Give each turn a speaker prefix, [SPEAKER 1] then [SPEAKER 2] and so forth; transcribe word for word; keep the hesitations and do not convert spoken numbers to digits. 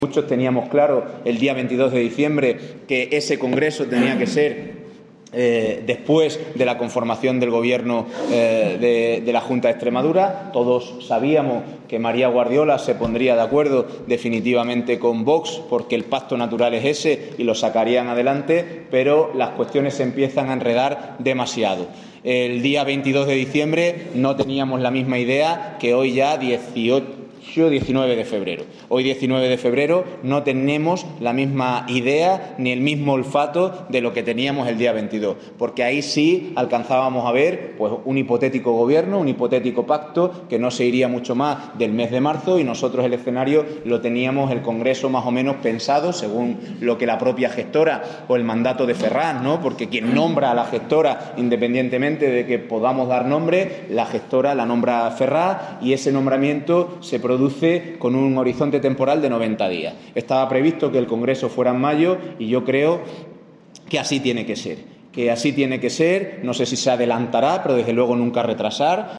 [SPEAKER 1] Muchos teníamos claro el día veintidós de diciembre que ese congreso tenía que ser eh, después de la conformación del Gobierno eh, de, de la Junta de Extremadura. Todos sabíamos que María Guardiola se pondría de acuerdo definitivamente con Vox porque el pacto natural es ese y lo sacarían adelante, pero las cuestiones se empiezan a enredar demasiado. El día veintidós de diciembre no teníamos la misma idea que hoy ya dieciocho diecinueve de febrero. Hoy diecinueve de febrero no tenemos la misma idea ni el mismo olfato de lo que teníamos el día veintidós, porque ahí sí alcanzábamos a ver pues un hipotético gobierno, un hipotético pacto que no se iría mucho más del mes de marzo, y nosotros el escenario lo teníamos el Congreso más o menos pensado según lo que la propia gestora o el mandato de Ferraz, ¿no? Porque quien nombra a la gestora, independientemente de que podamos dar nombre, la gestora la nombra Ferraz y ese nombramiento se produce con un horizonte temporal de noventa días. Estaba previsto que el Congreso fuera en mayo y yo creo que así tiene que ser. Que así tiene que ser, no sé si se adelantará, pero desde luego nunca retrasar.